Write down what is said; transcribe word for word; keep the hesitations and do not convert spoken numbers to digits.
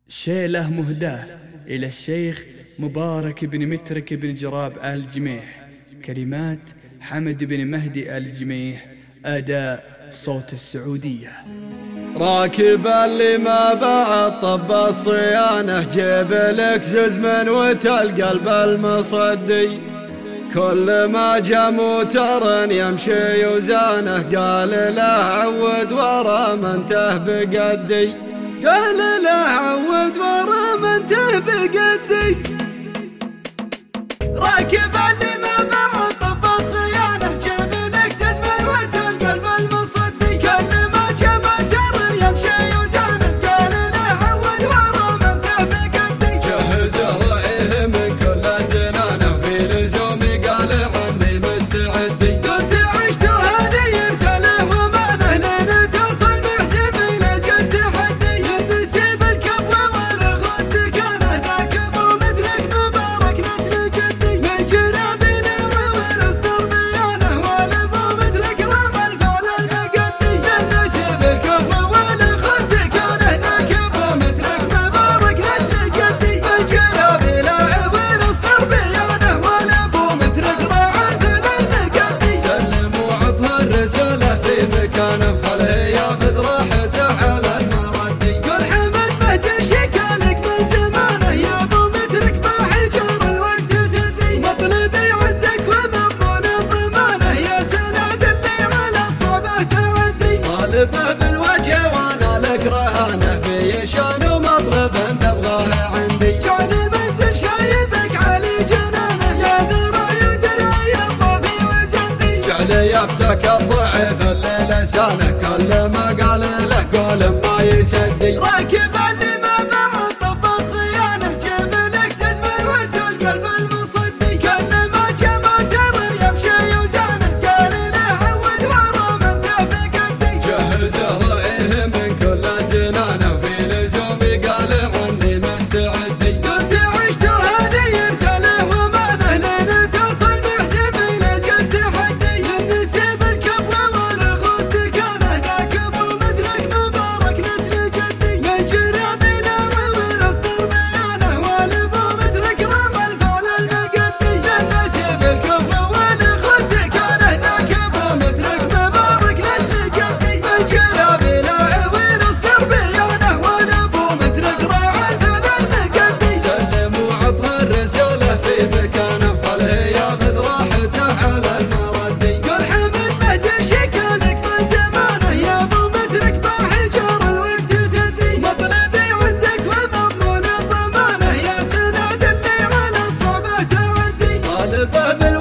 شيله مهداه إلى الشيخ مبارك بن مترك بن جراب آل جميح. كلمات حمد بن مهدي آل جميح. أداء صوت السعودية. راكب اللي ما بعد طب الصيانة، جيب لك ززمن وتلقى القلب المصدي. كل ما جا موتر يمشي وزانه، قال لا عود ورا منته بقدي. قال لا عود ورا منته بقدي. راكب اللي ما بعد طب الصيانة، جيب لك ززمن وتلقى القلب المصدي. كل ما جا موتر يمشي وزانه، قال لا عود ورا منته بقدي. جهز رأيه من كل زنانه، في لزومي قال عني مستعدي. كنت عشت وهذه يرسله ومانه، لين اتصل بحزب الى جد تحدي. نسيب الكفوة والخد كانه، ذاك ابو مدرك مبارك نسل جدي. من جرابين عور اصدر بيانه، والابو مدرك راعى الفعل المقدي. نسيب الكفوة والخد كانه، ذاك ابو مدرك مبارك نسل جدي. من جرابين عور اصدر بيانه، والابو مدرك راعى الفعل المقدي. سلموا عطها الرسالة في مكانه، خله ياخذ راحته على المردي. قل حمد مهدي شكالك من زمانه، يا ابو مدرك ما حجر الوقت سدي. مطلبي عندك ومضمون ضمانه، يا سند اللي على الصعبة تعدي. طالبه بالوجه وانا لك رهانه، في شان ومطرب تبغاه عندي. جعل منزل شايبك علي جنانه، يا ذرى يدرى يطفي وزندي. جعل يفتك الضعيف اللي لسانه، كل ما قال له قول ما يسدي. راكب اللي ما بعد طب الصيانة، جيب لك ززمن وتلقى القلب المصدي. كل ما جا موتر يمشي وزانه، قال له عود ورا منته بقدي. جهز رأيه من كل زنانه، في لزومي قال عني مستعدي. كنت عشت وهذه يرسله ومانه، لين اتصل بحزب الى جد تحدي. نسيب الكفوة والخد كانه، ذاك ابو مدرك مبارك نسل جدي. من جرابين عور اصدر بيانه، والابو مدرك راعى الفعل المقدي. نسيب الكفوة والخد كانه، ذاك ابو مدرك مبارك نسل جدي. من جرابين عور اصدر بيانه، والابو مدرك راعى الفعل المقدي. سلموا عطها الرسالة في مكانه، خله ياخذ راحته على المردي. قل حمد مهدي شكالك من زمانه، يا ابو مدرك ما حجر الوقت سدي. مطلبي عندك ومضمون ضمانه، يا سند اللي على الصعبة تعدي. طالبه